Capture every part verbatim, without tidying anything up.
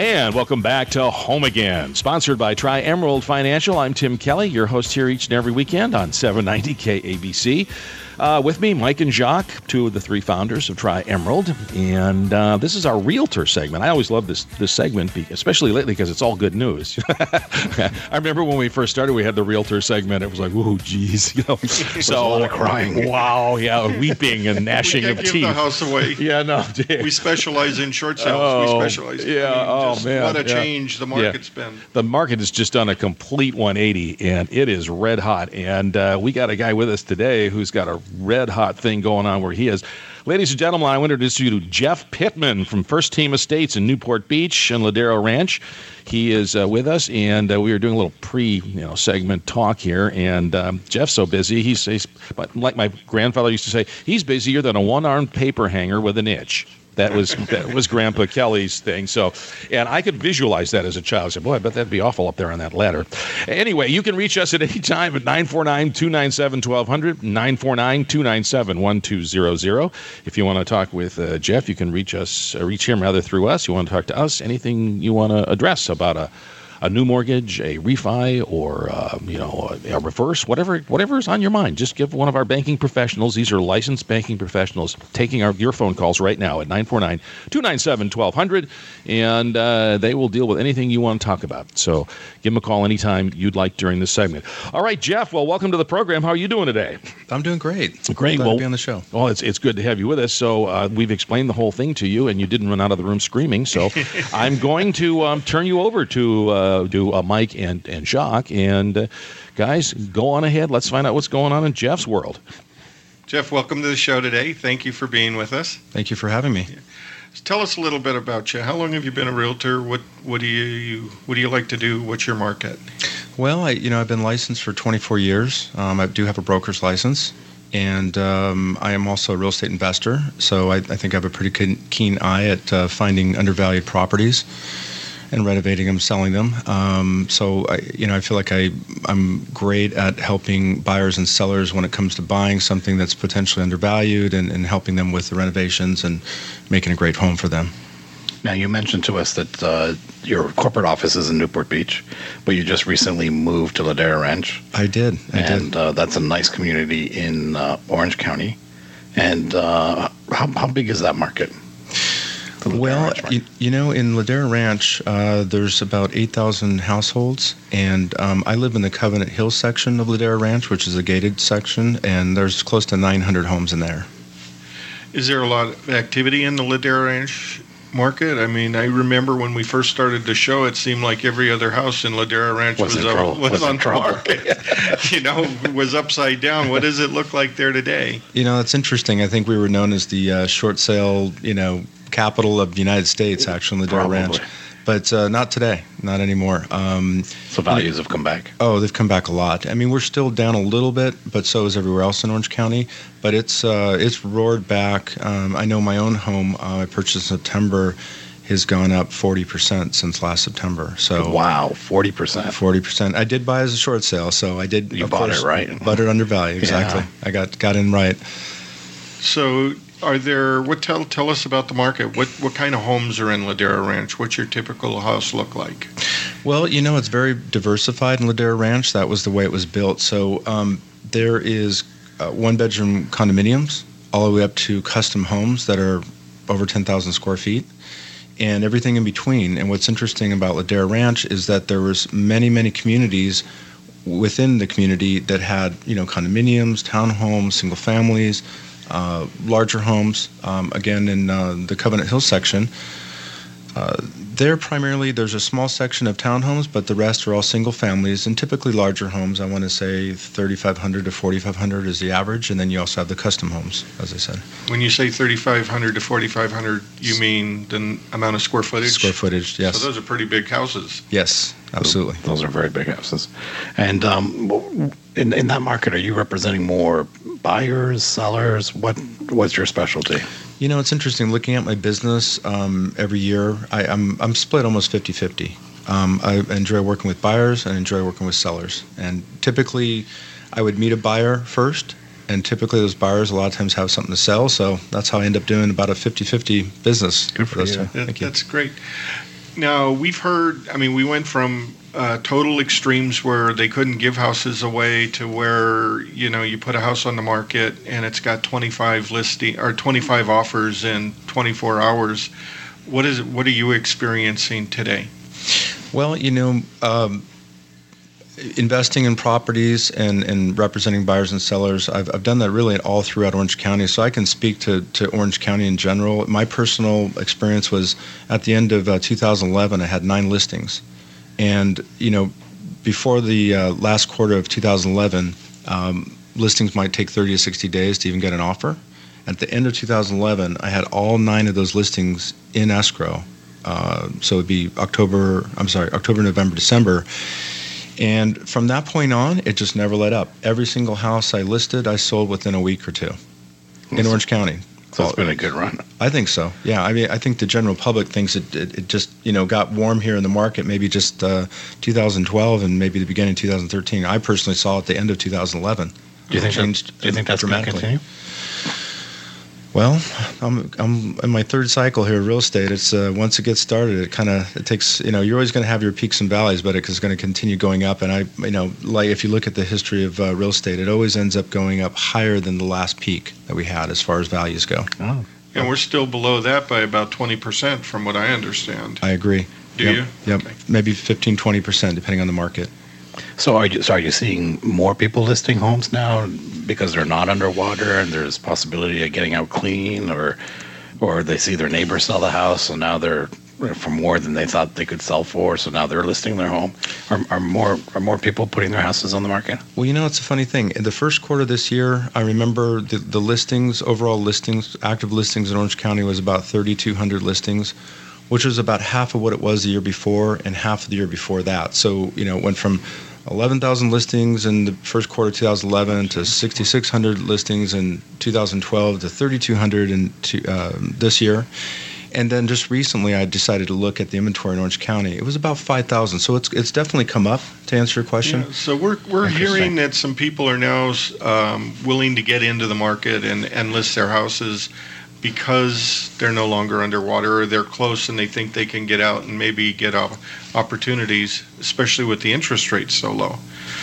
And welcome back to Home Again, sponsored by Tri-Emerald Financial. I'm Tim Kelly, your host here each and every weekend on seven ninety K A B C. Uh, with me, Mike and Jacques, two of the three founders of Tri-Emerald. And uh, this is our Realtor segment. I always love this this segment, especially lately because it's all good news. I remember when we first started, we had the Realtor segment. It was like, oh, geez. You know, so a lot of crying. Wow, yeah, weeping and gnashing of we teeth. We can't give the house away. Yeah, no. We specialize in short sales. Oh, we specialize. Yeah, I mean, oh, just man. What a yeah. change the market's yeah. been. The market has just done a complete one eighty, and it is red hot. And uh, we got a guy with us today who's got a red hot thing going on where he is. Ladies and gentlemen, I want to introduce you to Jeff Pittman from First Team Estates in Newport Beach and Ladero Ranch. He is uh, with us, and uh, we are doing a little pre, you know, segment talk here. And um, Jeff's so busy, he's, he's but like my grandfather used to say, he's busier than a one-armed paper hanger with an itch. That was that was Grandpa Kelly's thing. So, and I could visualize that as a child. I said, boy, I bet that'd be awful up there on that ladder. Anyway, you can reach us at any time at nine four nine, two nine seven, one two zero zero, nine four nine, two nine seven, one two zero zero. If you want to talk with uh, Jeff, you can reach us, uh, reach him rather through us. You want to talk to us, anything you want to address about a a new mortgage, a refi, or uh, you know, a, a reverse, whatever whatever is on your mind. Just give one of our banking professionals. These are licensed banking professionals taking our your phone calls right now at nine four nine, two nine seven, one two zero zero, and uh, they will deal with anything you want to talk about. So give them a call anytime you'd like during this segment. All right, Jeff, well, welcome to the program. How are you doing today? I'm doing great. Great. Glad well, to be on the show. Well, it's it's good to have you with us. So uh, we've explained the whole thing to you, and you didn't run out of the room screaming. So I'm going to um, turn you over to uh, to uh, Mike and, and Jacques. And uh, guys, go on ahead. Let's find out what's going on in Jeff's world. Jeff, welcome to the show today. Thank you for being with us. Thank you for having me. Yeah. Tell us a little bit about you. How long have you been a realtor? What what do you, you what do you like to do? What's your market? Well, I you know I've been licensed for twenty-four years. Um, I do have a broker's license, and um, I am also a real estate investor. So I, I think I have a pretty keen, keen eye at uh, finding undervalued properties and renovating them, selling them. Um, so I, you know I feel like I I'm great at helping buyers and sellers when it comes to buying something that's potentially undervalued and, and helping them with the renovations and making a great home for them. Now, you mentioned to us that uh, your corporate office is in Newport Beach, but you just recently moved to Ladera Ranch. I did. I and did. Uh, that's a nice community in uh, Orange County. And uh, how, how big is that market? Well, you, you know, in Ladera Ranch, uh, there's about eight thousand households, and um, I live in the Covenant Hills section of Ladera Ranch, which is a gated section, and there's close to nine hundred homes in there. Is there a lot of activity in the Ladera Ranch market? I mean, I remember when we first started the show, it seemed like every other house in Ladera Ranch was, was, up, up, was, was on the market. You know, was upside down. What does it look like there today? You know, it's interesting. I think we were known as the uh, short sale, you know, capital of the United States, actually, in Ladera Ranch. But uh, not today, not anymore. Um, so values have come back? Oh, they've come back a lot. I mean, we're still down a little bit, but so is everywhere else in Orange County. But it's uh, it's roared back. Um, I know my own home uh, I purchased in September has gone up forty percent since last September. So wow, forty percent. forty percent. I did buy as a short sale, so I did. You of bought course, it right. Bought it under value, exactly. Yeah. I got got in right. So, are there? What tell tell us about the market? What what kind of homes are in Ladera Ranch? What's your typical house look like? Well, you know, it's very diversified in Ladera Ranch. That was the way it was built. So um, there is uh, one-bedroom condominiums all the way up to custom homes that are over ten thousand square feet, and everything in between. And what's interesting about Ladera Ranch is that there was many, many communities within the community that had, you know, condominiums, townhomes, single families, uh, larger homes. Um, again, in uh, the Covenant Hills section, uh, there primarily there's a small section of townhomes, but the rest are all single families and typically larger homes. I want to say thirty-five hundred to forty-five hundred is the average, and then you also have the custom homes, as I said. When you say thirty-five hundred to forty-five hundred, you mean the amount of square footage? Square footage, yes. So those are pretty big houses. Yes, absolutely. Those, those are very big houses. And um, in in that market, are you representing more buyers, sellers? What what's your specialty? You know, it's interesting. Looking at my business um, every year, I, I'm I'm split almost fifty-fifty. Um, I enjoy working with buyers and I enjoy working with sellers. And typically, I would meet a buyer first, and typically those buyers a lot of times have something to sell. So that's how I end up doing about a fifty-fifty business. Good for those you. two. Thank you. That's great. Now, we've heard, I mean, we went from uh, total extremes where they couldn't give houses away to where, you know, you put a house on the market and it's got twenty-five listing or twenty-five offers in twenty-four hours. What is what are you experiencing today? Well, you know, um, investing in properties and, and representing buyers and sellers, I've, I've done that really all throughout Orange County, so I can speak to, to Orange County in general. My personal experience was at the end of uh, two thousand eleven, I had nine listings. And, you know, before the uh, last quarter of two thousand eleven, um, listings might take thirty to sixty days to even get an offer. At the end of two thousand eleven, I had all nine of those listings in escrow. Uh, so it would be October, I'm sorry, October, November, December. And from that point on, it just never let up. Every single house I listed, I sold within a week or two in Orange County. So it's been a good run. I think so. Yeah, I mean, I think the general public thinks it, it, it just, you know, got warm here in the market maybe just uh, two thousand twelve and maybe the beginning of two thousand thirteen. I personally saw at the end of two thousand eleven. Do you think, changed that, do you think that's going to continue? Well, I'm I'm in my third cycle here of real estate. It's uh, once it gets started, it kind of it takes, you know, you're always going to have your peaks and valleys, but it's going to continue going up. And I, you know, like if you look at the history of uh, real estate, it always ends up going up higher than the last peak that we had as far as values go. Oh. And we're still below that by about twenty percent from what I understand. I agree. Do yep. you? Yep. Okay. Maybe fifteen, twenty percent depending on the market. So are you so are you seeing more people listing homes now because they're not underwater and there's possibility of getting out clean, or or they see their neighbor sell the house so now they're for more than they thought they could sell for, so now they're listing their home? Are, are more are more people putting their houses on the market? Well, you know, it's a funny thing. In the first quarter of this year, I remember the, the listings, overall listings, active listings in Orange County was about thirty-two hundred listings, which was about half of what it was the year before and half of the year before that. So, you know, it went from eleven thousand listings in the first quarter of two thousand eleven to sixty-six hundred listings in two thousand twelve to thirty-two hundred in two, uh, this year. And then just recently, I decided to look at the inventory in Orange County. It was about five thousand. So it's it's definitely come up, to answer your question. Yeah, so we're we're hearing that some people are now um, willing to get into the market and, and list their houses because they're no longer underwater, or they're close and they think they can get out and maybe get op- opportunities, especially with the interest rates so low.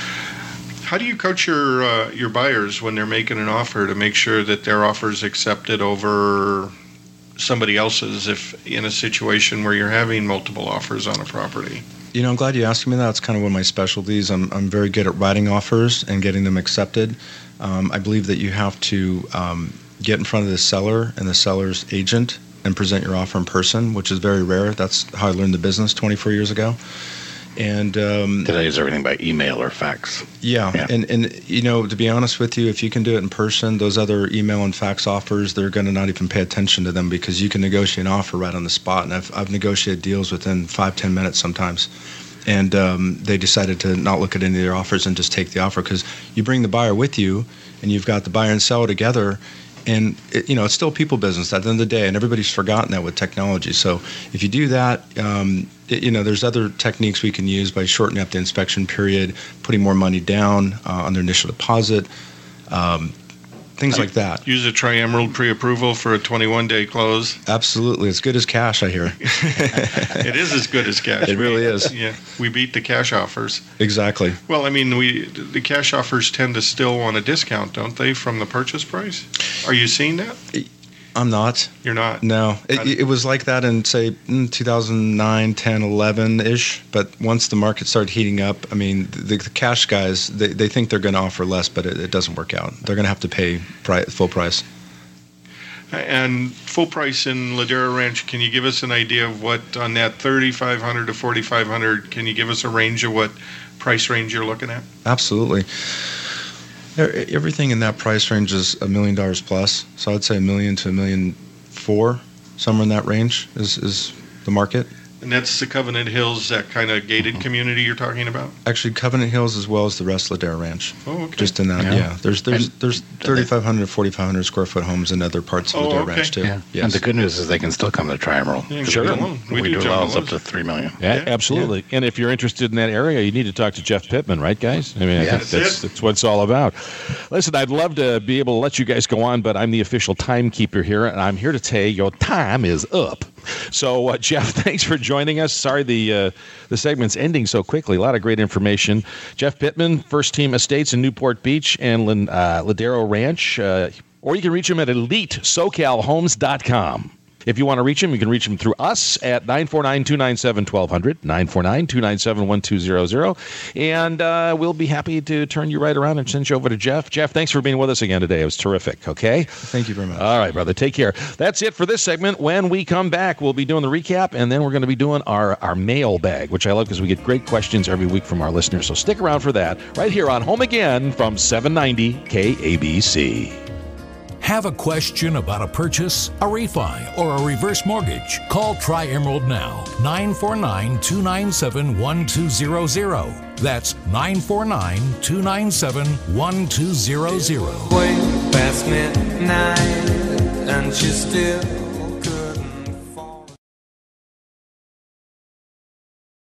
How do you coach your uh, your buyers when they're making an offer to make sure that their offer is accepted over somebody else's if in a situation where you're having multiple offers on a property? You know, I'm glad you asked me that. It's kind of one of my specialties. I'm I'm very good at writing offers and getting them accepted. Um, I believe that you have to um, get in front of the seller and the seller's agent and present your offer in person, which is very rare. That's how I learned the business twenty-four years ago. And um, today is everything by email or fax. Yeah, yeah. And, and you know, to be honest with you, if you can do it in person, those other email and fax offers, they're going to not even pay attention to them because you can negotiate an offer right on the spot. And I've, I've negotiated deals within five, ten minutes sometimes. And um, they decided to not look at any of their offers and just take the offer because you bring the buyer with you and you've got the buyer and seller together. And, it, you know, it's still people business at the end of the day, and everybody's forgotten that with technology. So if you do that, um, it, you know, there's other techniques we can use by shortening up the inspection period, putting more money down uh, on their initial deposit, um, things like that. Use a Tri-Emerald pre-approval for a twenty-one day close. Absolutely. As good as cash, I hear. It is as good as cash. It really we, is. Yeah, we beat the cash offers. Exactly. Well, I mean, we the cash offers tend to still want a discount, don't they, from the purchase price? Are you seeing that? I'm not. You're not? No. It, it was like that in, say, two thousand nine, ten, eleven-ish. But once the market started heating up, I mean, the, the cash guys, they, they think they're going to offer less, but it, it doesn't work out. They're going to have to pay pri- full price. And full price in Ladera Ranch, can you give us an idea of what, on that thirty-five hundred to forty-five hundred, can you give us a range of what price range you're looking at? Absolutely. Everything in that price range is a million dollars plus. So I'd say a million to a million four, somewhere in that range is, is the market. And that's the Covenant Hills, that kind of gated mm-hmm. community you're talking about? Actually, Covenant Hills as well as the rest of Ladera Ranch. Oh, okay. Just in that, yeah. yeah. There's there's and there's thirty-five hundred to forty-five hundred square foot homes in other parts of oh, Ladera okay. Ranch too. Yeah. Yes. And the good news is they can still come to Tri-Emerald. Yeah, sure. We, we do, do allow us up to three million. Yeah, Yeah. absolutely. Yeah. And if you're interested in that area, you need to talk to Jeff Pittman, right, guys? I mean, I Yeah. think That's that's, it. that's what it's all about. Listen, I'd love to be able to let you guys go on, but I'm the official timekeeper here, and I'm here to tell you your time is up. So, uh, Jeff, thanks for joining us. Sorry the uh, the segment's ending so quickly. A lot of great information. Jeff Pittman, First Team Estates in Newport Beach and uh, Ladero Ranch. Uh, or you can reach him at elite socal homes dot com. If you want to reach him, you can reach him through us at nine four nine, two nine seven, one two zero zero, nine four nine, two nine seven, one two zero zero. And uh, we'll be happy to turn you right around and send you over to Jeff. Jeff, thanks for being with us again today. It was terrific, okay? Thank you very much. All right, brother. Take care. That's it for this segment. When we come back, we'll be doing the recap, and then we're going to be doing our, our mail bag, which I love because we get great questions every week from our listeners. So stick around for that right here on Home Again from seven ninety K A B C. Have a question about a purchase, a refi, or a reverse mortgage? Call Tri-Emerald now, nine four nine, two nine seven, one two zero zero. That's nine four nine, two nine seven, one two zero zero. Way past midnight and she's still